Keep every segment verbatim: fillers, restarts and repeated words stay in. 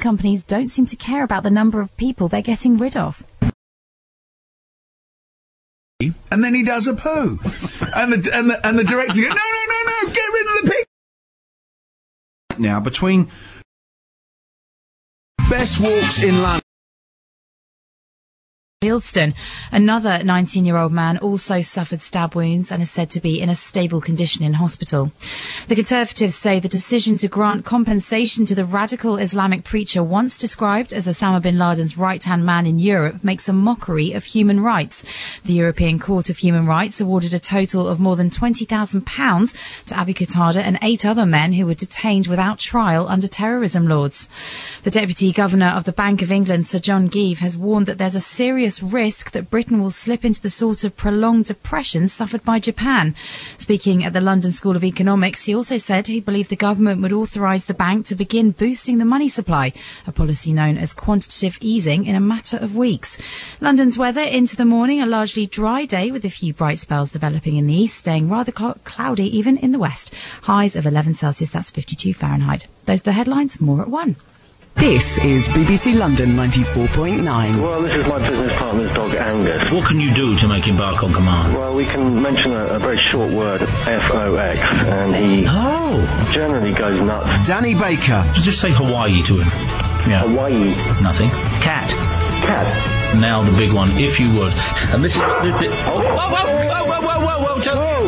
companies don't seem to care about the number of people they're getting rid of. And then he does a poo. and, the, and, the, and the director goes, no, no, no, no, get rid of the pig. Now, between best walks in London. Wealdstone. Another nineteen-year-old man also suffered stab wounds and is said to be in a stable condition in hospital. The Conservatives say the decision to grant compensation to the radical Islamic preacher once described as Osama bin Laden's right-hand man in Europe makes a mockery of human rights. The European Court of Human Rights awarded a total of more than twenty thousand pounds to Abu Qatada and eight other men who were detained without trial under terrorism laws. The Deputy Governor of the Bank of England, Sir John Geeve, has warned that there's a serious risk that Britain will slip into the sort of prolonged depression suffered by Japan. Speaking at the London School of Economics, he also said he believed the government would authorise the bank to begin boosting the money supply, a policy known as quantitative easing, in a matter of weeks. London's weather into the morning, a largely dry day with a few bright spells developing in the east, staying rather cl- cloudy even in the west. Highs of eleven Celsius, that's fifty-two Fahrenheit. Those are the headlines, more at one. This is B B C London ninety-four point nine. Well, this is my business partner's dog, Angus. What can you do to make him bark on command? Well, we can mention a, a very short word, F O X, and he oh. generally goes nuts. Danny Baker. Just say Hawaii to him. Yeah. Hawaii. Nothing. Cat. Cat. Now the big one, if you would. And this is... This, this, oh, whoa, whoa, whoa, whoa, whoa, whoa, whoa,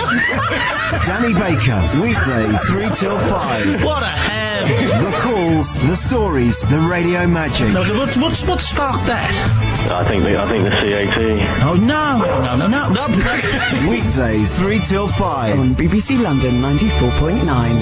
whoa. Danny Baker, weekdays three till five. What a ham. The calls, the stories, the radio magic. No, what, what's, what sparked that? I think the, I think the C A T. Oh, no, no, no, no, no. no. Weekdays three till five. On B B C London ninety-four point nine.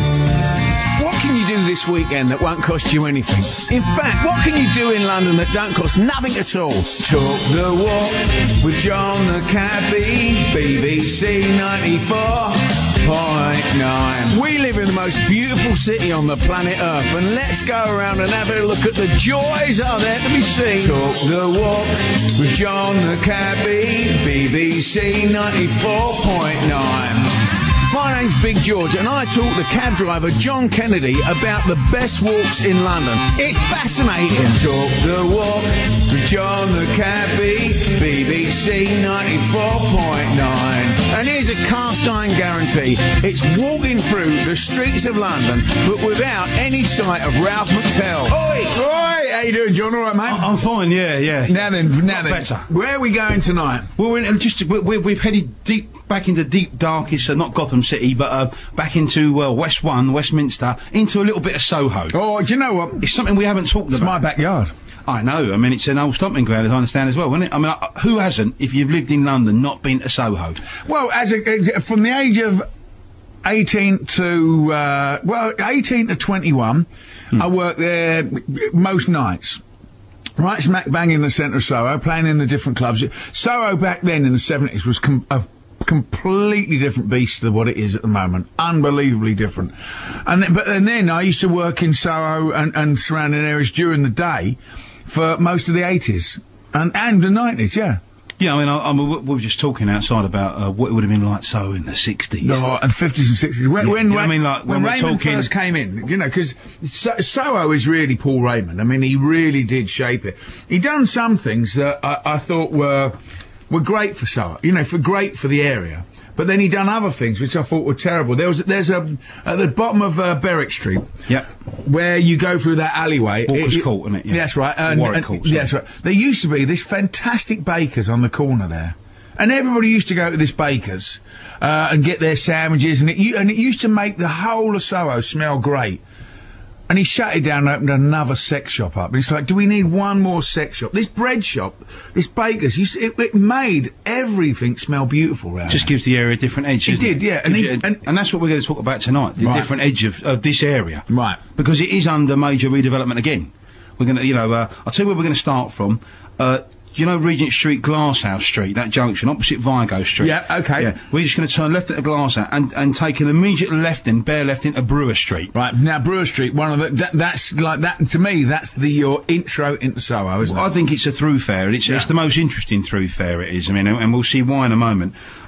What can you do this weekend that won't cost you anything? In fact, what can you do in London that don't cost nothing at all? Talk the walk with John the Cabbie, B B C ninety-four point nine. We live in the most beautiful city on the planet Earth, and let's go around and have a look at the joys that are there to be seen. Talk the walk with John the Cabbie, B B C ninety-four point nine. My name's Big George, and I talk to cab driver John Kennedy about the best walks in London. It's fascinating. Talk the walk with John the Cabbie, B B C ninety-four point nine. And here's a cast iron guarantee. It's walking through the streets of London, but without any sight of Ralph McTell. Oi! Oi! How you doing, John? All right, mate? I'm fine, yeah, yeah. Now then, now then. Better. Where are we going tonight? Well, we're in, just we, we've headed deep back into deep darkest, uh, not Gotham City, but uh, back into uh, West One, Westminster, into a little bit of Soho. Oh, do you know what? It's something we haven't talked It's about. my backyard. I know. I mean, it's an old stomping ground, as I understand as well, isn't it? I mean, uh, who hasn't, if you've lived in London, not been to Soho? Well, as a, from the age of eighteen to uh, well, eighteen to twenty-one, hmm. I worked there most nights. Right smack bang in the centre of Soho, playing in the different clubs. Soho back then in the seventies was com- a completely different beast to what it is at the moment. Unbelievably different. And then, but and then I used to work in Soho and, and surrounding areas during the day for most of the eighties and, and the nineties, yeah. Yeah, I mean, I, I mean, we were just talking outside about uh, what it would have been like Soho in the sixties. No, and fifties and sixties. When, yeah, when, you know when, I mean, like, when, when we're Raymond talking... first came in, you know, because so- Soho is really Paul Raymond. I mean, he really did shape it. He done some things that I, I thought were were great for Soho, you know, for great for the area. But then he done other things which I thought were terrible. There was there's a at the bottom of uh, Berwick Street, yep, where you go through that alleyway. Walker's it, it, Court, isn't it? Yeah. That's right. And, Warwick and, Court. Yeah, that's right. There used to be this fantastic baker's on the corner there. And everybody used to go to this baker's uh, and get their sandwiches, and it and it used to make the whole of Soho smell great. And he shut it down and opened another sex shop up. And it's like, do we need one more sex shop? This bread shop, this baker's, used to, it, it made everything smell beautiful around. Just gives the area a different edge. It did, it? yeah. And, you, it, and, and that's what we're going to talk about tonight, the right. different edge of, of this area. Right. Because it is under major redevelopment again. We're going to, you know, uh, I'll tell you where we're going to start from. Uh, you know Regent Street, Glasshouse Street, that junction, opposite Vigo Street? Yeah, okay. Yeah. We're just going to turn left at the Glasshouse and, and take an immediate left in, bare left into Brewer Street. Right, now Brewer Street, one of the, that, that's like, that, to me, that's the, your intro into Soho, isn't well, it? I think it's a thoroughfare, and it's, yeah. it's the most interesting thoroughfare it is, I mean, and, and we'll see why in a moment.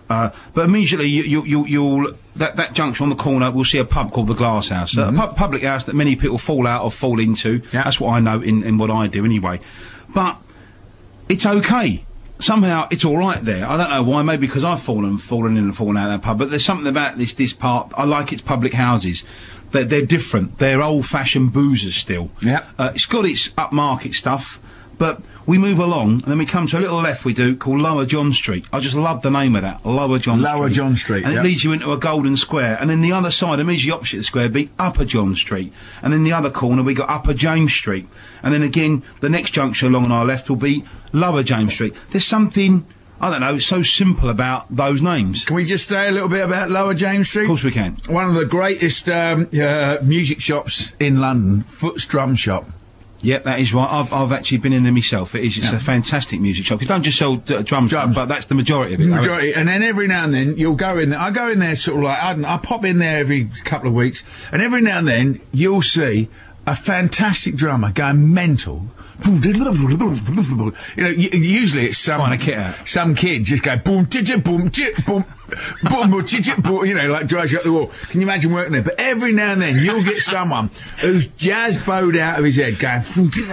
Uh, but immediately you, you, you, you'll that that junction on the corner, we'll see a pub called the Glass House, mm-hmm. a pub, public house that many people fall out or fall into. Yeah. That's what I know in, in what I do anyway. But it's okay. Somehow it's all right there. I don't know why. Maybe because I've fallen, fallen in and fallen out of that pub. But there's something about this this part. I like its public houses. They're, they're different. They're old-fashioned boozers still. Yeah. Uh, it's got its upmarket stuff, but we move along and then we come to a little left we do called Lower John Street. I just love the name of that, Lower John Lower Street. John Street, And yep. it leads you into a golden square. And then the other side, immediately opposite the square, be Upper John Street. And then the other corner we got Upper James Street. And then again, the next junction along on our left will be Lower James Street. There's something, I don't know, so simple about those names. Can we just say a little bit about Lower James Street? Of course we can. One of the greatest um, uh, music shops in London, Foot's Drum Shop. Yep, that is right. I've, I've actually been in there myself. It is. It's Yeah. a fantastic music shop. You don't just sell d- drums, Drums. but that's the majority of it. Majority, and then every now and then you'll go in there. I go in there sort of like I, don't, I pop in there every couple of weeks, and every now and then you'll see a fantastic drummer going mental. You know, y- usually it's some Trying to kit out. some kid just go boom, chit, boom, chit, boom, boom, boom, chit, boom. You know, like drives you up the wall. Can you imagine working there? But every now and then you'll get someone who's jazz bowed out of his head going.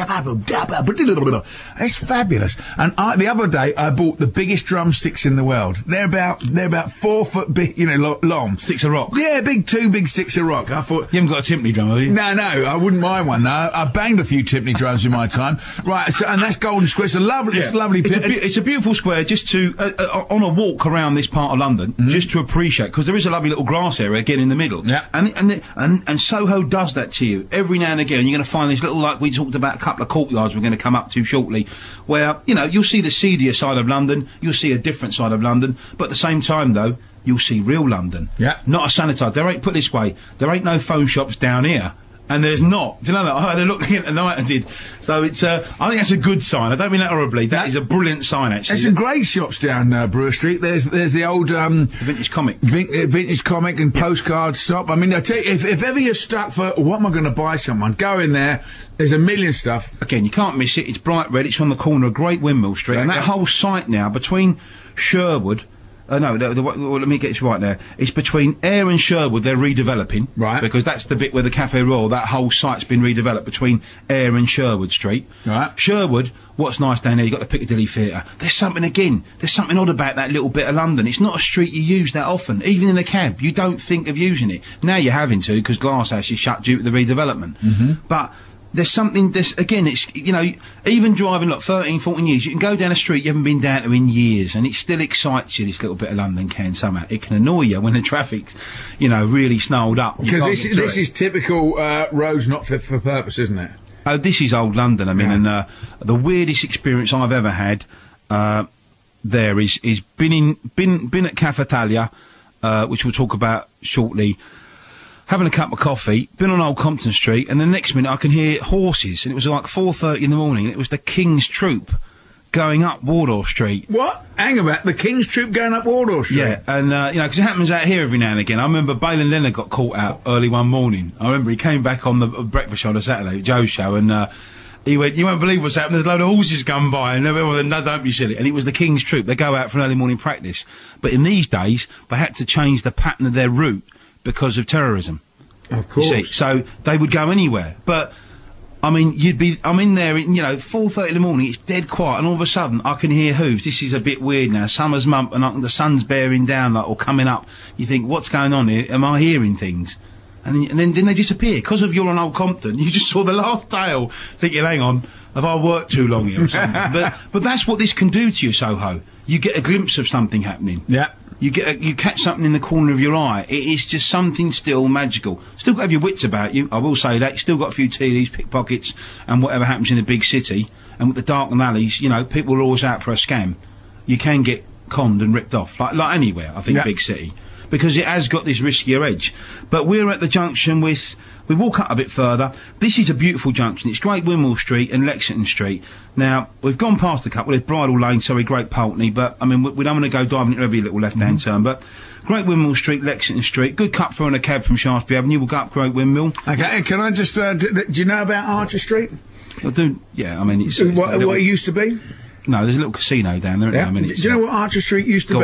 It's fabulous. And I, the other day I bought the biggest drumsticks in the world. They're about they're about four foot big, you know, lo- long. Sticks of rock. Yeah, big two big sticks of rock. I thought. You haven't got a timpani drum, have you? No, no, I wouldn't mind one. No, I banged a few timpani drums in my time. Right, so, and that's Golden Square. It's a lovely, it's a lovely. It's a, pi- be- it's a beautiful square just to, uh, uh, on a walk around this part of London, just to appreciate, because there is a lovely little grass area again in the middle. Yeah. And, and, the, and, and Soho does that to you. Every now and again, you're going to find this little, like we talked about, a couple of courtyards we're going to come up to shortly, where, you know, you'll see the seedier side of London, you'll see a different side of London, but at the same time, though, you'll see real London. Yeah. Not a sanitised. There ain't, put this way, there ain't no phone shops down here. And there's not. Do you know that? I had a look at it tonight, I did. So it's, uh, I think that's a good sign. I don't mean that horribly. That is a brilliant sign, actually. There's some great shops down uh, Brewer Street. There's there's the old um, Vintage comic. vin- uh, vintage comic and postcard shop. I mean, I tell you, if, if ever you're stuck for what am I going to buy someone, go in there. There's a million stuff. Again, you can't miss it. It's bright red. It's on the corner of Great Windmill Street. And that yeah. whole site now, between Sherwood... Uh, no, the, the, well, let me get this right there. It's between Ayr and Sherwood, they're redeveloping. Right. Because that's the bit where the Cafe Royal, that whole site's been redeveloped between Ayr and Sherwood Street. Right. Sherwood, what's nice down there, you've got the Piccadilly Theatre. There's something, again, there's something odd about that little bit of London. It's not a street you use that often. Even in a cab, you don't think of using it. Now you're having to, because Glasshouse is shut due to the redevelopment. Mm-hmm. But... there's something, this again, it's, you know, even driving, like, thirteen, fourteen years, you can go down a street you haven't been down to in years, and it still excites you, this little bit of London can somehow. It can annoy you when the traffic's, you know, really snarled up. Because this, this is typical uh, roads not fit for purpose, isn't it? Oh, this is old London, I mean, Yeah. and uh, the weirdest experience I've ever had uh, there is, is been in, been, been at Cafetalia, uh, which we'll talk about shortly, having a cup of coffee, been on Old Compton Street, and the next minute I can hear horses, and it was like four thirty in the morning, and it was the King's Troop going up Wardour Street. What? Hang about the King's Troop going up Wardour Street. Yeah, and, uh, you know, because it happens out here every now and again. I remember Balin Leonard got caught out early one morning. I remember he came back on the uh, breakfast show on a Saturday, Joe's show, and, uh, he went, you won't believe what's happened, there's a load of horses come by, and everyone went, no, don't be silly. And it was the King's Troop. They go out for an early morning practice. But in these days, they had to change the pattern of their route because of terrorism. Of course. You see, so they would go anywhere. But, I mean, you'd be, I'm in there, you know, four thirty in the morning, it's dead quiet, and all of a sudden, I can hear hooves. This is a bit weird now. Summer's month, and uh, the sun's bearing down, like, or coming up. You think, what's going on here? Am I hearing things? And then, and then, then they disappear. Because of you're on Old Compton, you just saw the last tail, thinking, hang on, have I worked too long here or something? but, but that's what this can do to you, Soho. You get a glimpse of something happening. Yeah. You get a, you catch something in the corner of your eye. It is just something still magical. Still got to have your wits about you. I will say that. You still got a few T Ds, pickpockets, and whatever happens in a big city. And with the dark alleys, you know, people are always out for a scam. You can get conned and ripped off, like like anywhere. I think Yeah. big city, because it has got this riskier edge. But we're at the junction with. We walk up a bit further. This is a beautiful junction. It's Great Windmill Street and Lexington Street. Now, we've gone past a couple. There's Bridle Lane, sorry, Great Pulteney, but, I mean, we, we don't want to go diving into every little left-hand turn, but Great Windmill Street, Lexington Street, good cut through on a cab from Shaftesbury Avenue. We'll go up Great Windmill. Okay, and can I just, uh, d- th- do you know about Archer Street? I do, yeah, I mean, it's... it's What, a little- what it used to be? no, there's a little casino down there, isn't there? I mean, Do it's, you know what Archer Street used to Go be? on.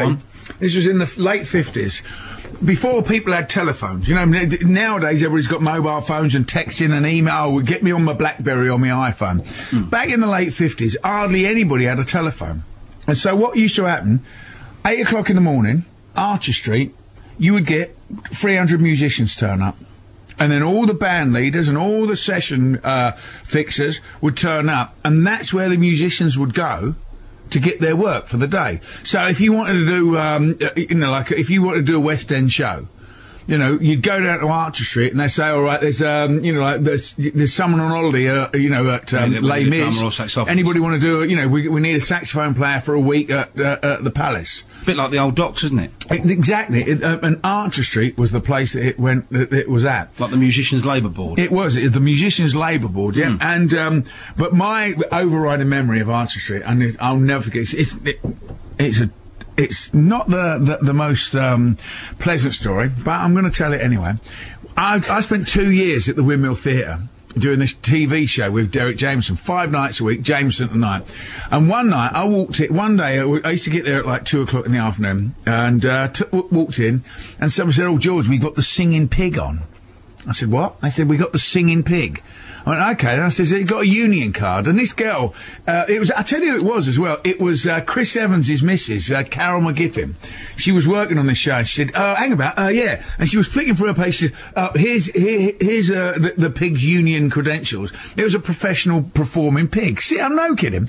This was in the f- late fifties. Before people had telephones, you know, n- nowadays everybody's got mobile phones and texting and email. Oh, get me on my BlackBerry or my iPhone. Mm. Back in the late fifties, hardly anybody had a telephone. And so what used to happen, eight o'clock in the morning, Archer Street, you would get three hundred musicians turn up. And then all the band leaders and all the session uh, fixers would turn up. And that's where the musicians would go to get their work for the day. So if you wanted to do, um, you know, like if you wanted to do a West End show, you know, you'd go down to Archer Street and they say, all right, there's, um, you know, like there's, there's someone on holiday, uh, you know, at um, yeah, Les Mis. Anybody want to do, you know, we, we need a saxophone player for a week at, uh, at the Palace. A bit like the old docks, isn't it? it exactly. It, uh, and Archer Street was the place that it went, that it was at. Like the Musicians' Labour Board. It was, it, the Musicians' Labour Board, yeah. Mm. And, um, but my overriding memory of Archer Street, and I'll never forget, it's, it's, it, it's a, It's not the, the, the most um, pleasant story, but I'm going to tell it anyway. I, I spent two years at the Windmill Theatre doing this T V show with Derek Jameson, five nights a week, Jameson at night. And one night, I walked in, one day, I used to get there at like two o'clock in the afternoon, and uh, t- walked in, and someone said, oh, George, we've got the Singing Pig on. I said, what? They said, we got the Singing Pig. I went, okay. And I said, you got a union card. And this girl, uh, it was, I tell you who it was as well. It was, uh, Chris Evans' missus, uh, Carol McGiffin. She was working on this show. And she said, oh, hang about, uh, yeah. And she was flicking through her page. She said, uh, here's, here, here's, uh, the, the pig's union credentials. It was a professional performing pig. See, I'm no kidding.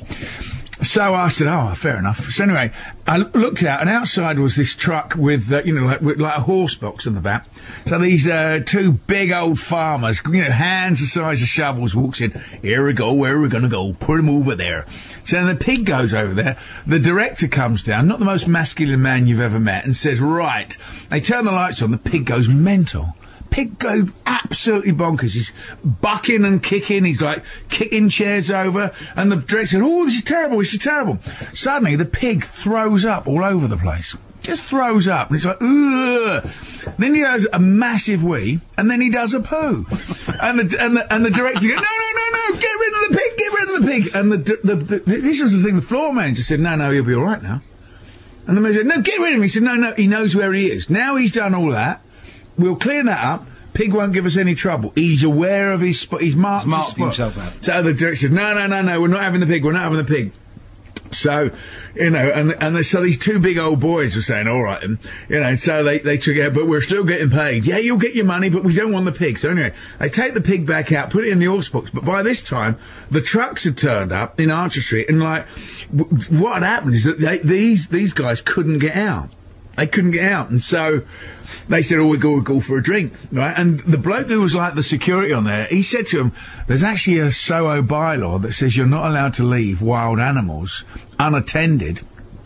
So I said, oh, fair enough. So anyway, I looked out, and outside was this truck with, uh, you know, like, with, like a horse box in the back. So these uh, two big old farmers, you know, hands the size of shovels, walks in. Here we go, where are we going to go? Put him over there. So then the pig goes over there. The director comes down, not the most masculine man you've ever met, and says, right. They turn the lights on, the pig goes mental. Pig go absolutely bonkers. He's bucking and kicking. He's like kicking chairs over. And the director said, oh, this is terrible. This is terrible. Suddenly, the pig throws up all over the place. Just throws up. And it's like, ugh. Then he does a massive wee. And then he does a poo. And the, and the, and the director goes, no, no, no, no. Get rid of the pig. Get rid of the pig. And the, the, the, the this was the thing. The floor manager said, no, no, he'll be all right now. And the man said, no, get rid of him. He said, no, no, he knows where he is. Now he's done all that. We'll clear that up. Pig won't give us any trouble. He's aware of his spot. He's marked, He's marked his spot. himself out. So the director says, no, no, no, no, we're not having the pig. We're not having the pig. So, you know, and and they, so these two big old boys were saying, all right, and, you know, so they, they took it, but we're still getting paid. Yeah, you'll get your money, but we don't want the pig. So anyway, they take the pig back out, put it in the horse box. But by this time, the trucks had turned up in Archer Street, and like, w- what had happened is that they, these these guys couldn't get out. They couldn't get out, and so they said, oh, we go, we go for a drink, right? And the bloke who was like the security on there, he said to him, there's actually a Soho bylaw that says you're not allowed to leave wild animals unattended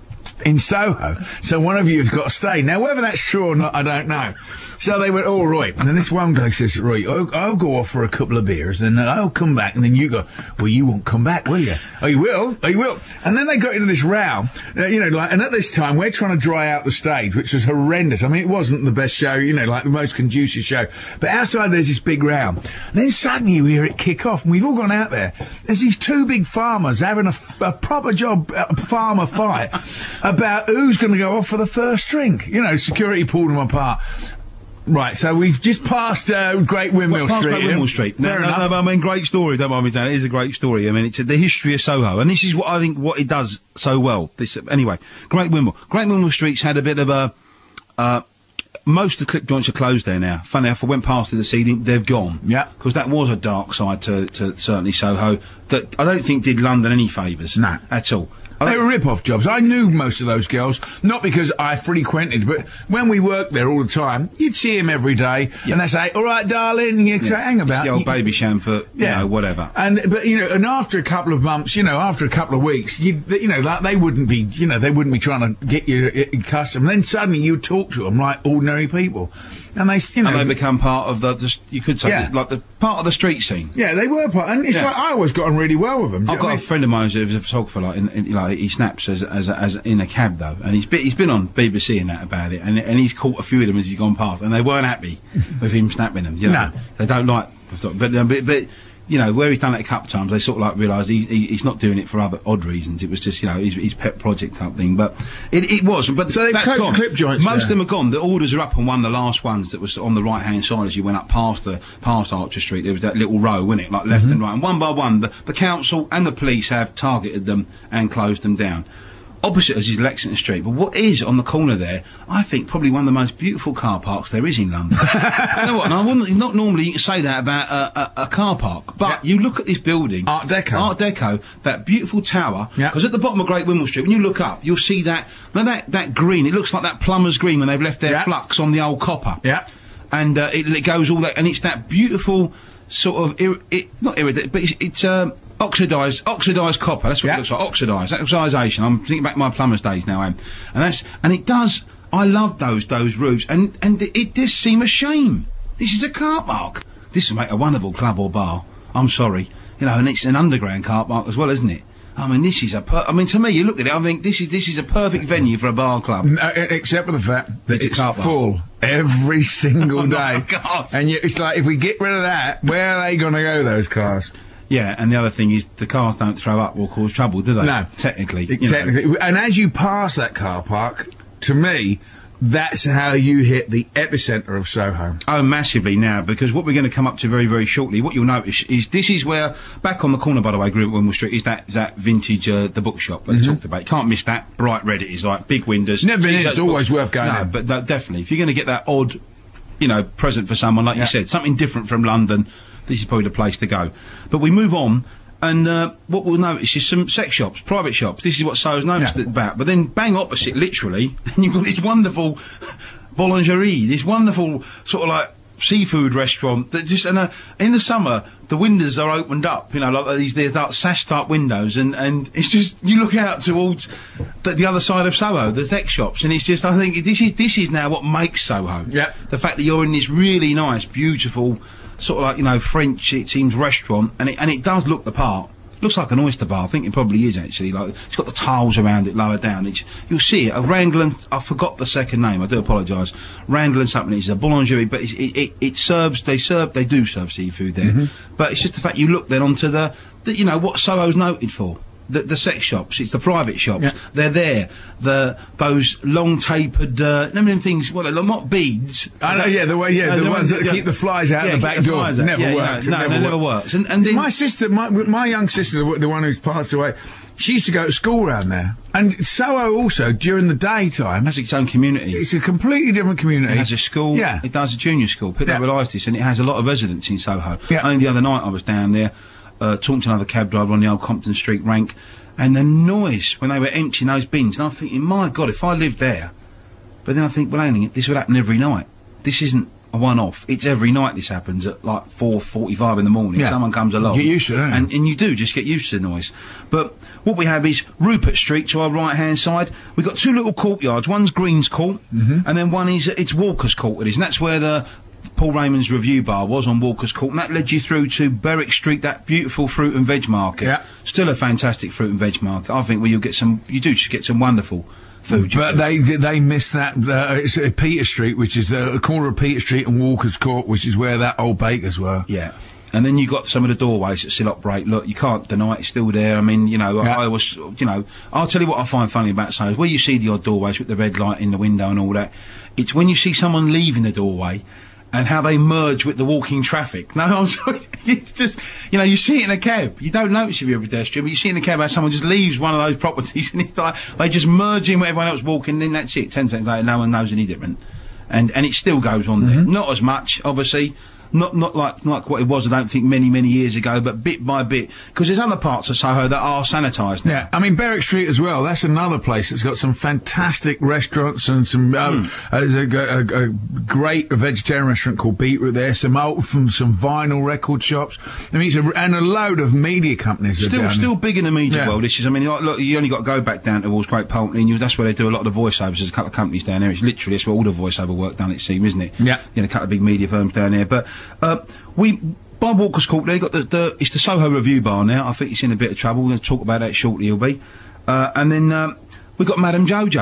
in Soho. So one of you has got to stay. Now, whether that's true or not, I don't know. So they went, all right. And then this one guy says, right, I'll, I'll go off for a couple of beers, and then I'll come back. And then you go, well, you won't come back, will you? Oh, you will? Oh, you will? And then they got into this row, uh, you know, like, and at this time, we're trying to dry out the stage, which was horrendous. I mean, it wasn't the best show, you know, like the most conducive show. But outside, there's this big row. And then suddenly you hear it kick off, and we've all gone out there. There's these two big farmers having a, a proper job, a farmer fight about who's going to go off for the first drink. You know, security pulled them apart. Right, so we've just passed uh, Great Windmill well, Street. Great Windmill Street. No, Fair no, enough. no, I mean, great story. Don't mind me saying it is a great story. I mean, it's uh, the history of Soho, and this is what I think what it does so well. This uh, anyway. Great Windmill. Great Windmill Street's had a bit of a. Uh, most of the clip joints are closed there now. Funny enough, I went past it this evening. They've gone. Yeah. Because that was a dark side to, to certainly Soho that I don't think did London any favours. No. At all. They were rip-off jobs. I knew most of those girls, not because I frequented, but when we worked there all the time, you'd see him every day, yeah. and they'd say, all right, darling, and you'd say, hang about. The old you, baby sham for, yeah. you know, whatever. And, but, you know, and after a couple of months, you know, after a couple of weeks, you you know, that they wouldn't be, you know, they wouldn't be trying to get you accustomed. Then suddenly you'd talk to them like ordinary people. And they, you know. And they become part of the, the you could say, yeah. like the, part of the street scene. Yeah, they were part, and it's yeah. like, I always got on really well with them. I've got a mean? friend of mine who's a photographer, like, in, in, like, he snaps as, as, as in a cab, though, and he's been, he's been on B B C and that about it, and, and he's caught a few of them as he's gone past, and they weren't happy with him snapping them, you know. No. They don't like, but, uh, but, but you know, where he's done it a couple of times, they sort of like realised he, he, he's not doing it for other odd reasons. It was just, you know, his, his pet project type thing. But it, it was. But so they've that's closed gone. clip joints. Most there. of them are gone. The orders are up on one of the last ones that was on the right hand side as you went up past the past Archer Street. There was that little row, wasn't it, like left Mm-hmm. and right. And one by one, the, the council and the police have targeted them and closed them down. Opposite us is Lexington Street, but what is on the corner there, I think probably one of the most beautiful car parks there is in London. You know what, and I wouldn't, not normally you can say that about a, a, a car park, but Yeah. you look at this building. Art Deco. Art Deco, that beautiful tower, Yeah. because at the bottom of Great Wimble Street, when you look up, you'll see that, now that, that green, it looks like that plumber's green when they've left their Yeah. flux on the old copper. Yeah. And uh, it, it goes all that, and it's that beautiful sort of, ir- it, not iridescent, but it's, it's um, oxidised, oxidised copper. That's what Yeah. it looks like. Oxidised, oxidisation. I'm thinking back to my plumber's days now, Em. And that's, and it does. I love those those roofs, and and it, it does seem a shame. This is a car park. This would make a wonderful club or bar. I'm sorry, you know, and it's an underground car park as well, isn't it? I mean, this is a. Per- I mean, to me, you look at it. I think this is this is a perfect venue for a bar club. No, e- except for the fact that It's a it's car park. full every single Oh, my day. God. And you, it's like, if we get rid of that, where are they going to go, those cars? Yeah, and the other thing is the cars don't throw up or cause trouble, do they? No. Technically. It- you know. technically. And as you pass that car park, to me, that's how you hit the epicentre of Soho. Oh, massively now, because what we're going to come up to very, very shortly, what you'll notice is this is where, back on the corner, by the way, Great Wimble Street, is that is that vintage, uh, the bookshop that I talked about. You can't miss that. Bright red it is, like big windows. Never been in, See it's those always books- worth going No, in. but no, definitely. If you're going to get that odd, you know, present for someone, like Yeah. you said, something different from London, this is probably the place to go. But we move on. And uh, what we'll notice is some sex shops, private shops. This is what Soho's noticed Yeah. about. But then bang opposite, literally, and you've got this wonderful boulangerie, this wonderful sort of like seafood restaurant that just, and uh, in the summer, the windows are opened up, you know, like these, they're like sash type windows, and, and it's just, you look out towards the, the other side of Soho, the sex shops, and it's just, I think this is, this is now what makes Soho. Yeah. The fact that you're in this really nice, beautiful, sort of like, you know, French, it seems, restaurant, and it, and it does look the part. Looks like an oyster bar. I think it probably is, actually. Like, it's got the tiles around it lower down. It's, you'll see it. A Rangland, I forgot the second name. I do apologise. Rangland something. It's a boulangerie, but it, it, it, it serves, they serve, they do serve seafood there. Mm-hmm. But it's just the fact you look then onto the, the you know, what Soho's noted for. The, the sex shops, it's the private shops. Yeah. They're there. The those long tapered, uh, none of them things. Well, they're not beads. I know, yeah, the way, yeah, No, the ones that yeah. keep the flies out Yeah, the keep back the door. flies out. Never Yeah, works. No, it no, never it never works. works. And, and then, My sister, my, my young sister, the, the one who's passed away, she used to go to school around there. And Soho also, during the daytime, has its own community. it's a completely different community. It has a school. Yeah. It does a junior school. People Yeah. don't realise this, and it has a lot of residents in Soho. Yeah. Only the other night I was down there, uh, talking to another cab driver on the old Compton Street rank, and the noise when they were emptying those bins, and I'm thinking, my God, if I lived there. But then I think, well, hang on, this would happen every night. This isn't a one-off. It's every night this happens at like four forty-five in the morning. Yeah. Someone comes along. Get used to it, don't you? And, and you do just get used to the noise. But what we have is Rupert Street to our right-hand side. We've got two little courtyards. One's Green's Court, Mm-hmm. and then one is, it's Walker's Court it is. And that's where the Paul Raymond's Review Bar was, on Walker's Court. And that led you through to Berwick Street, that beautiful fruit and veg market. Yeah. Still a fantastic fruit and veg market. I think where you'll get some, you do just get some wonderful food. You But do. they they missed that. Uh, it's uh, Peter Street, which is the corner of Peter Street and Walker's Court, which is where that old bakers were. Yeah. And then you got some of the doorways that still operate. Look, you can't deny it's still there. I mean, you know, Yeah. I, I was, you know, I'll tell you what I find funny about Soho. Where you see the odd doorways with the red light in the window and all that, it's when you see someone leaving the doorway and how they merge with the walking traffic. No, I'm sorry. It's just, you know, you see it in a cab. You don't notice if you're a pedestrian, but you see in a cab how someone just leaves one of those properties and it's like, they just merge in with everyone else walking, and then that's it. Ten seconds later, no one knows any different. And, and it still goes on there. Not as much, obviously. Not not like like what it was, I don't think, many, many years ago, but bit by bit. Because there's other parts of Soho that are sanitised now. Yeah, I mean Berwick Street as well. That's another place that's got some fantastic restaurants and some. Um, uh, there's a, a, a great vegetarian restaurant called Beetroot there. Some old, from some vinyl record shops. I mean, it's a, and a load of media companies. are Still, down still big in the media Yeah. world. This is, I mean, like, look, you only got to go back down towards Great Pulteney, and you, that's where they do a lot of the voiceovers. There's a couple of companies down there. It's literally that's where all the voiceover work done. It seems, isn't it? Yeah. You know, a couple of big media firms down there. But uh, we, by Walker's Court, they got the, the it's the Soho Review Bar now. I think it's in a bit of trouble. We're going to talk about that shortly. It'll be, uh, and then um, we got Madame Jojo's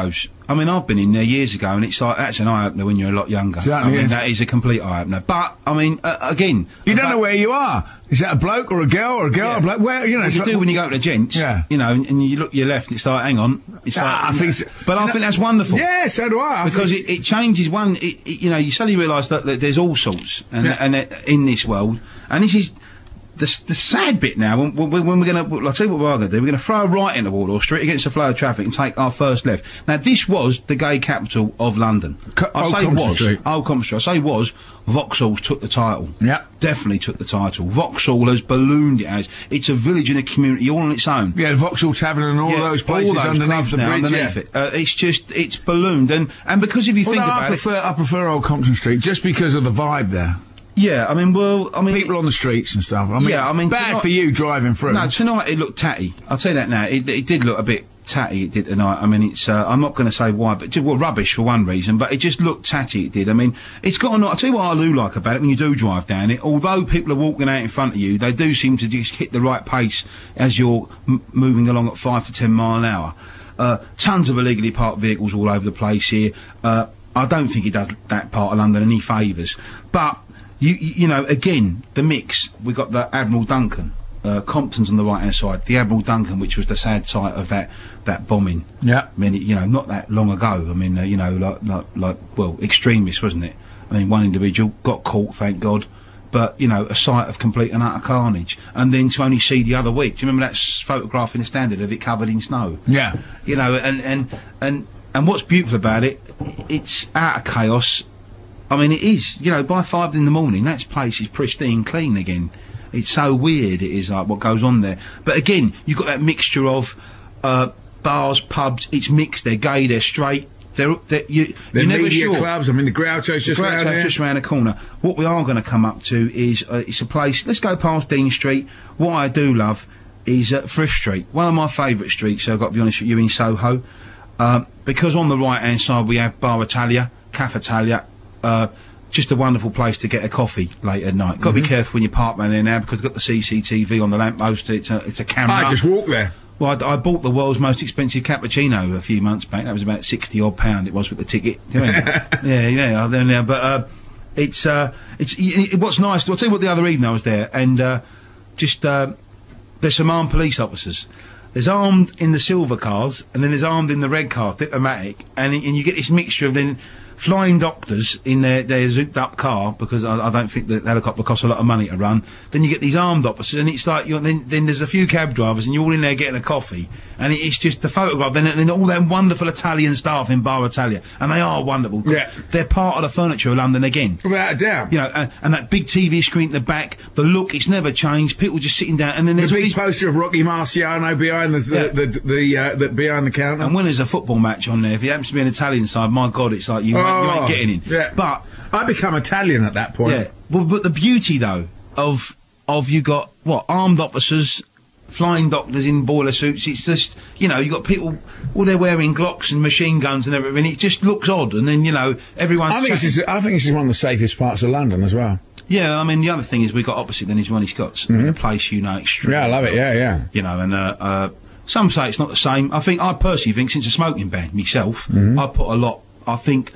I mean, I've been in there years ago, and it's like, that's an eye-opener when you're a lot younger. Certainly I mean, is. that is a complete eye-opener. But, I mean, uh, again... You don't about- know where you are. Is that a bloke or a girl or a girl or Yeah. a bloke? Where, you know... Well, you it's do like- when you go to the gents, Yeah. you know, and, and you look your left, it's like, hang on. It's Ah, like, I think so. But Do I you think know- that's wonderful. Yeah, so do I. I Because think it, it changes one, it, it, you know, you suddenly realise that, that there's all sorts and, Yeah. and uh, in this world, and this is the, s- the sad bit now. When, when, when we're going to, I'll tell you what we're going to do. We're going to throw a right into Wardour Street against the flow of traffic and take our first left. Now, this was the gay capital of London. Co- I Old say Compton was. Street. Old Compton Street. I say was. Vauxhall's took the title. Yeah. Definitely took the title. Vauxhall has ballooned it as. It's a village and a community all on its own. Yeah, Vauxhall Tavern and all Yeah, those places all those underneath clubs the now bridge. underneath yeah. it. Uh, it's just, it's ballooned. And, and because if you think Although I about it... prefer, I prefer Old Compton Street just because of the vibe there. Yeah, I mean, well, I mean... People on the streets and stuff. I mean, Yeah, I mean, bad tonight- for you driving through. No, tonight it looked tatty. I'll tell you that now. It, it did look a bit tatty, it did tonight. I mean, it's, uh, I'm not going to say why, but, ju- well, rubbish for one reason, but it just looked tatty, it did. I mean, it's got a, I'll tell you what I do like about it when you do drive down it. Although people are walking out in front of you, they do seem to just hit the right pace as you're m- moving along at five to ten mile an hour. Uh, tons of illegally parked vehicles all over the place here. Uh, I don't think it does that part of London any favours. But, you, you, you know, again, the mix, we got the Admiral Duncan. Uh, Compton's on the right hand side. The Admiral Duncan, which was the sad sight of that that bombing. Yeah. I mean, it, you know, not that long ago. I mean, uh, you know, like like like well, extremists, wasn't it? I mean, one individual got caught, thank God. But you know, a sight of complete and utter carnage. And then to only see the other week. Do you remember that s- photograph in the Standard of it covered in snow? Yeah. You know, and and and and what's beautiful about it, it's out of chaos. I mean, it is. You know, by five in the morning, that place is pristine, clean again. It's so weird. It is like what goes on there. But again, you've got that mixture of uh, bars, pubs. It's mixed. They're gay. They're straight. They're, they're you. The You're never media sure. clubs. I mean, the Groucho's just Right, round so there. just round the corner. What we are going to come up to is uh, it's a place. Let's go past Dean Street. What I do love is uh, Thrift Street, one of my favourite streets. So I've got to be honest with you, in Soho, uh, because on the right hand side we have Bar Italia, Cafe Italia. Uh, just a wonderful place to get a coffee late at night. Got to Mm-hmm. be careful when you park around there now because it's got the C C T V on the lamppost. It's a it's a camera. I just walk there. Well, I, I bought the world's most expensive cappuccino a few months back. That was about sixty odd pound. It was with the ticket. Do you know what I mean? yeah, yeah. I don't know, but uh, it's uh, it's y- y- what's nice. I'll tell you what. The other evening I was there, and uh, just uh, there's some armed police officers. There's armed in the silver cars, and then there's armed in the red car, diplomatic, and and you get this mixture of then. Flying doctors in their, their zooped up car because I, I don't think that helicopter costs a lot of money to run. Then you get these armed officers, and it's like you're, then then there's a few cab drivers, and you're all in there getting a coffee, and it, it's just the photograph. Then then all them wonderful Italian staff in Bar Italia, and they are wonderful. Yeah. They're part of the furniture of London again. Without a doubt. You know, and, and that big T V screen at the back, the look, it's never changed. People just sitting down, and then The there's all big these. poster of Rocky Marciano behind the the Yeah. the, the, the, uh, the behind the counter. And when there's a football match on there, if it happens to be an Italian side, my God, it's like you, ain't, you ain't Oh, getting in. Yeah. But I become Italian at that point. yeah, well, but the beauty though of of you got what armed officers, flying doctors in boiler suits. It's just you know you got people. Well, they're wearing Glocks and machine guns and everything. It just looks odd, and then you know everyone. I think this is I think this is one of the safest parts of London as well. Yeah, I mean the other thing is we got opposite then is Ronnie Scott's, a place you know extremely. Yeah, I love it. Yeah, yeah. You know, and uh, uh, some say it's not the same. I think I personally think since a smoking ban myself, I put a lot. I think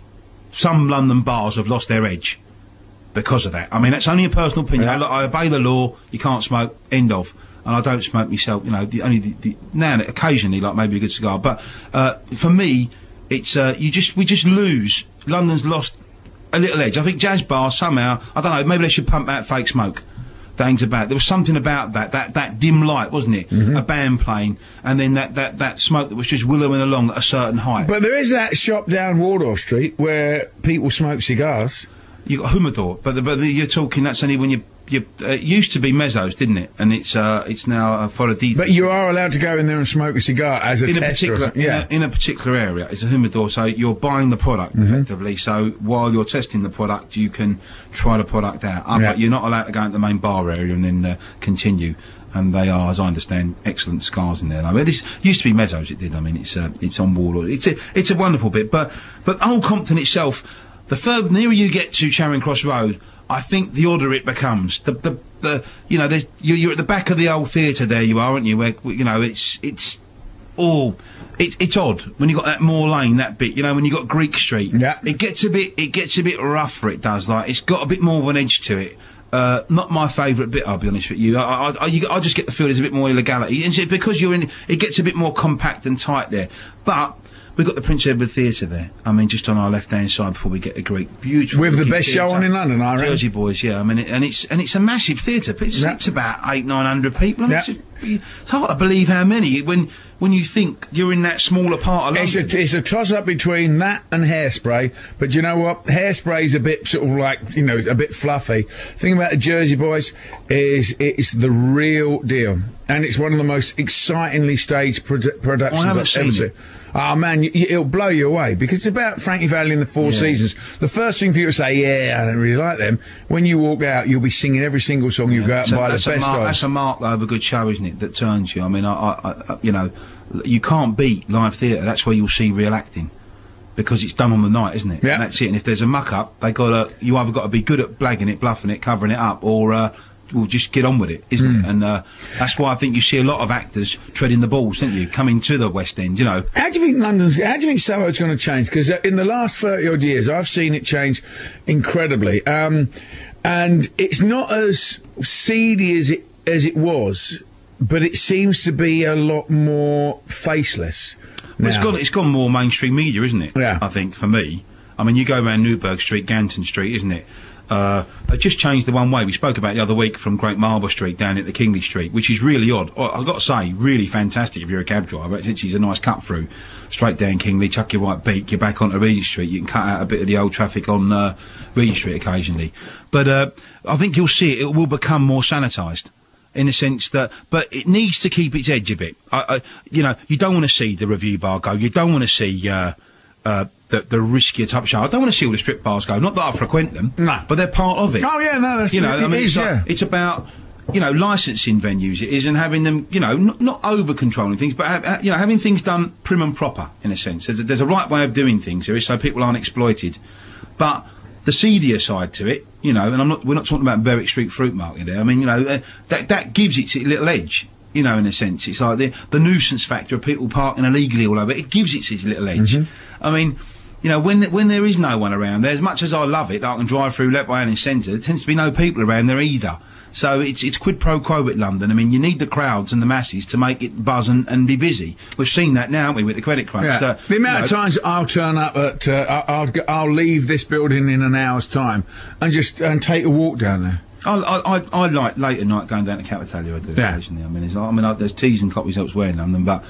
some London bars have lost their edge because of that. I mean, that's only a personal opinion. Yeah. I, I obey the law. You can't smoke. End of. And I don't smoke myself. You know, the, only the, the, now and occasionally, like maybe a good cigar. But uh, for me, it's uh, you just we just lose. London's lost a little edge. I think jazz bars somehow. I don't know. Maybe they should pump out fake smoke. Things about there was something about that that that dim light, wasn't it? A band playing, and then that that that smoke that was just willowing along at a certain height. But there is that shop down Wardour Street where people smoke cigars. You got Humidor, but the, but the, you're talking that's only when you you uh, it used to be Mezzo's, didn't it? And it's uh it's now uh, for a D. But you are allowed to go in there and smoke a cigar as a in a tester. or particular something. Yeah. in, a, in a particular area, it's a humidor. So you're buying the product effectively. So while you're testing the product, you can try the product out. Uh, Yeah. But you're not allowed to go into the main bar area and then uh, continue. And they are, as I understand, excellent cigars in there. I mean, this used to be Mezzo's. It did. I mean, it's uh, it's on Wardour. It's a it's a wonderful bit. But but Old Compton itself, the further nearer you get to Charing Cross Road, I think the odder it becomes. The the, the you know, there's you're, you're at the back of the old theatre. There you are, aren't you? Where you know it's it's all. it, it's odd when you got that Moor Lane, that bit. You know, when you got Greek Street. Yeah. It gets a bit. It gets a bit rougher. It does. Like it's got a bit more of an edge to it. Uh, not my favourite bit, I'll be honest with you. I, I, I, you, I just get the feel there's a bit more illegality. And so because you're in, it gets a bit more compact and tight there. But we've got the Prince Edward Theatre there. I mean, just on our left-hand side before we get to Greek. Beautiful. With the best theatre. show on in London, I reckon. Jersey Boys, yeah. I mean, it, and it's and it's a massive theatre. It's, Yeah. it's about eight, nine hundred people. I mean, Yeah. it's, just- it's hard to believe how many when when you think you're in that smaller part of It's London. a, it's a toss-up between that and Hairspray, but you know what? Hairspray's a bit sort of like, you know, a bit fluffy. Thing about the Jersey Boys is it's the real deal, and it's one of the most excitingly staged produ- productions I haven't I've seen ever seen. it. Oh man, you, you, it'll blow you away because it's about Frankie Valli and the Four Yeah. Seasons. The first thing people say, yeah, I don't really like them. When you walk out, you'll be singing every single song you go out and So buy the that's, a best mark, of. that's a mark though, of a good show, isn't it? That turns you. I mean, I, I, I, you know, you can't beat live theatre. That's where you'll see real acting because it's done on the night, isn't it? Yeah. And that's it. And if there's a muck up, they got to. You either got to be good at blagging it, bluffing it, covering it up, or uh, well, just get on with it, isn't Hmm. it? And uh, that's why I think you see a lot of actors treading the balls, don't you? Coming to the West End, you know. How do you think London's? How do you think Soho's going to change? Because uh, in the last thirty odd years, I've seen it change incredibly, um, and it's not as seedy as it as it was, but it seems to be a lot more faceless. Well, it's now. gone. It's gone more mainstream media, isn't it? Yeah. I think for me. I mean, you go around Newburgh Street, Ganton Street, isn't it? Uh, they just changed the one way. We spoke about it the other week from Great Marlborough Street down into Kingley Street, which is really odd. Oh, I've got to say, really fantastic if you're a cab driver. It's actually a nice cut through, straight down Kingley, chuck your right beak, you're back onto Regent Street. You can cut out a bit of the old traffic on uh, Regent Street occasionally. But uh, I think you'll see it. It will become more sanitised. In the sense that, but it needs to keep its edge a bit. I, I, you know, you don't want to see the review bar go. You don't want to see uh, uh, the, the riskier type show. I don't want to see all the strip bars go. Not that I frequent them, No. but they're part of it. Oh yeah, no, that's You know, it I mean, is, it's, like- yeah. it's about, you know, licensing venues. It is, and having them, you know, not, not over controlling things, but ha- ha- you know, having things done prim and proper in a sense. There's a, there's a right way of doing things there is, so people aren't exploited. But the seedier side to it, you know, and I'm not, we're not talking about Berwick Street Fruit Market there. I mean, you know, uh, that that gives it its little edge. You know, in a sense, it's like the the nuisance factor of people parking illegally all over. It gives it its little edge. Mm-hmm. I mean, you know, when when there is no one around there, as much as I love it, that I can drive through Letway and Centre, there tends to be no people around there either. So it's it's quid pro quo at London. I mean, you need the crowds and the masses to make it buzz and, and be busy. We've seen that now, haven't we, with the credit crunch. Yeah. So, the amount you of know, times I'll turn up at, uh, I- I'll, g- I'll leave this building in an hour's time and just and take a walk down there. I, I, I, I like late at night going down to Capitalia. I do Yeah. occasionally. I mean, it's, I mean, I, there's teas and coffees elsewhere in London, but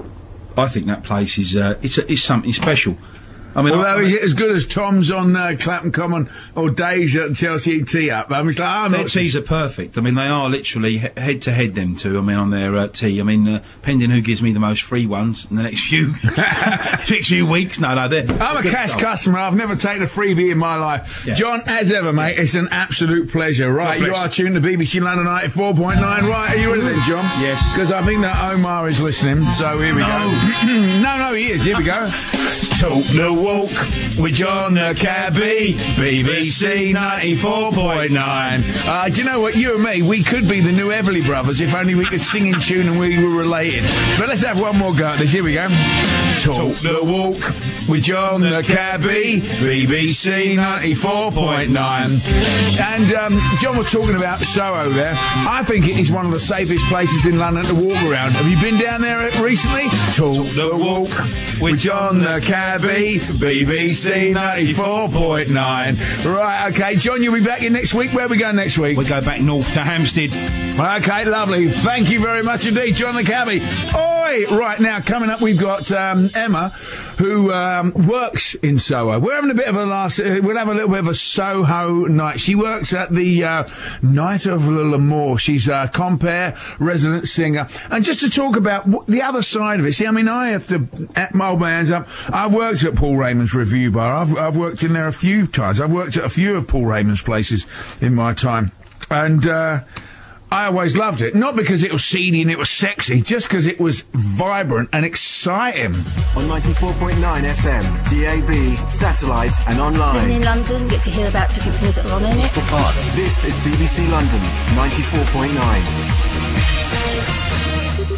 I think that place is uh, it's a, it's something special. I mean, Although, I, is it as good as Tom's on uh, Clapham Common or Dave's at Chelsea Tea Up? I mean, it's like, oh, I'm their not teas are perfect. I mean, they are literally he- head to head. Them two. I mean, on their uh, tea. I mean, uh, pending who gives me the most free ones in the next few next few weeks. No, no, they're. I'm a good cash stuff. customer. I've never taken a freebie in my life. Yeah. John, as ever, mate, it's an absolute pleasure. Right, God you bless. are tuned to B B C London ninety-four point nine. Right, are you ready then, John? Yes. Because I think that Omar is listening, so here we No. go. no, no, he is. Here we go. Talk the walk with John the Cabbie, B B C ninety-four point nine. Uh, do you know what? You and me, we could be the new Everly Brothers if only we could sing in tune and we were related. But let's have one more go at this. Here we go. Talk the walk with John the Cabbie, B B C ninety-four point nine. And um, John was talking about Soho there. I think it is one of the safest places in London to walk around. Have you been down there recently? Talk the walk with John the Cabbie, B B C ninety-four point nine. Right, okay. John, you'll be back in next week. Where are we going next week? We go back north to Hampstead. Okay, lovely. Thank you very much indeed, John the Cabbie. Oi! Right, now, coming up, we've got um, Emma, who um, works in Soho. We're having a bit of a last... Uh, we'll have a little bit of a Soho night. She works at the uh, Night of L'Amour. She's a compere resident singer. And just to talk about w- the other side of it, see, I mean, I have to hold my hands up. I've worked at Paul Raymond's Review Bar. I've, I've worked in there a few times. I've worked at a few of Paul Raymond's places in my time. And... Uh, I always loved it. Not because it was seedy and it was sexy, just because it was vibrant and exciting. On ninety-four point nine F M, D A B, satellite and Living online. in London, get to hear about different things that are on in it. This is B B C London ninety-four point nine.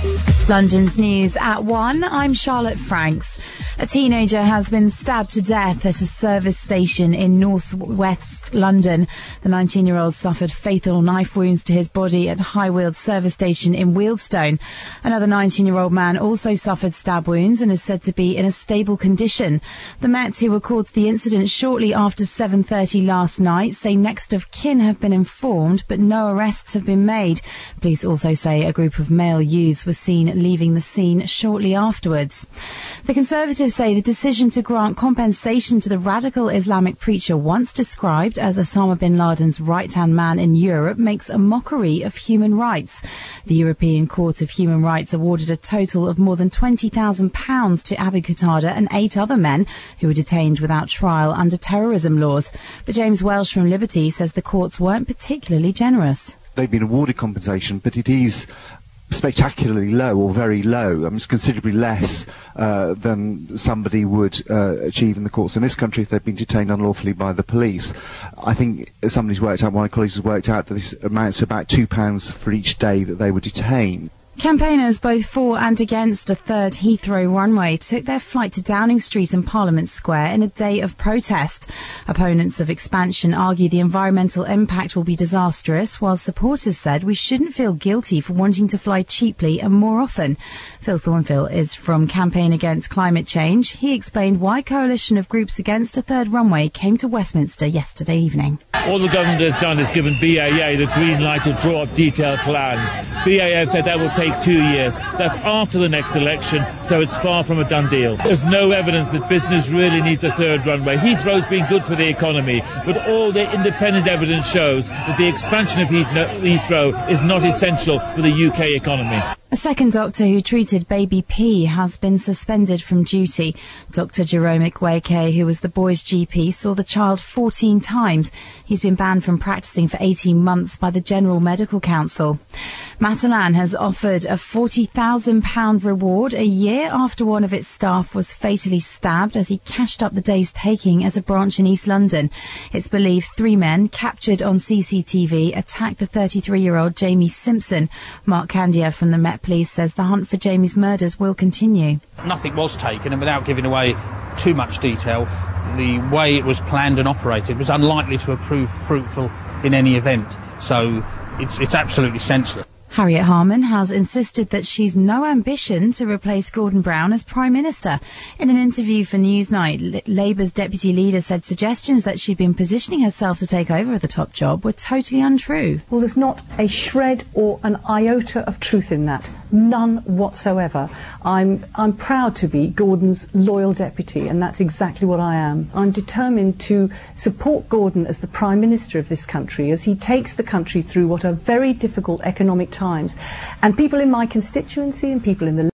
London's news at one. I'm Charlotte Franks. A teenager has been stabbed to death at a service station in northwest London. The nineteen-year-old suffered fatal knife wounds to his body at High Weald service station in Wealdstone. Another nineteen-year-old man also suffered stab wounds and is said to be in a stable condition. The Met, who were called to the incident shortly after seven thirty last night, say next of kin have been informed, but no arrests have been made. Police also say a group of male youths were seen leaving the scene shortly afterwards. The Conservatives say the decision to grant compensation to the radical Islamic preacher once described as Osama bin Laden's right-hand man in Europe makes a mockery of human rights. The European Court of Human Rights awarded a total of more than twenty thousand pounds to Abu Qatada and eight other men who were detained without trial under terrorism laws. But James Welsh from Liberty says the courts weren't particularly generous. They've been awarded compensation, but it is spectacularly low or very low. I mean, it's considerably less uh, than somebody would uh, achieve in the courts in this country if they've been detained unlawfully by the police. I think somebody's worked out, one of my colleagues has worked out that this amounts to about two pounds for each day that they were detained. Campaigners both for and against a third Heathrow runway took their flight to Downing Street and Parliament Square in a day of protest. Opponents of expansion argue the environmental impact will be disastrous, while supporters said we shouldn't feel guilty for wanting to fly cheaply and more often. Phil Thornfield is from Campaign Against Climate Change. He explained why a coalition of groups against a third runway came to Westminster yesterday evening. All the government has done is given B A A the green light to draw up detailed plans. B A A have said that will take two years. That's after the next election, so it's far from a done deal. There's no evidence that business really needs a third runway. Heathrow's been good for the economy, but all the independent evidence shows that the expansion of Heathrow is not essential for the U K economy. A second doctor who treated baby P has been suspended from duty. Doctor Jerome Ikweke, who was the boy's G P, saw the child fourteen times. He's been banned from practicing for eighteen months by the General Medical Council. Matalan has offered a forty thousand pounds reward a year after one of its staff was fatally stabbed as he cashed up the day's taking at a branch in East London. It's believed three men, captured on C C T V, attacked the thirty-three-year-old Jamie Simpson. Mark Candia from the Met Police says the hunt for Jamie's murders will continue. Nothing was taken, and without giving away too much detail, the way it was planned and operated was unlikely to prove fruitful in any event. So it's, it's absolutely senseless. Harriet Harman has insisted that she's no ambition to replace Gordon Brown as Prime Minister. In an interview for Newsnight, L- Labour's deputy leader said suggestions that she'd been positioning herself to take over the top job were totally untrue. Well, there's not a shred or an iota of truth in that. None whatsoever. I'm, I'm proud to be Gordon's loyal deputy, and that's exactly what I am. I'm determined to support Gordon as the Prime Minister of this country as he takes the country through what are very difficult economic times. And people in my constituency and people in the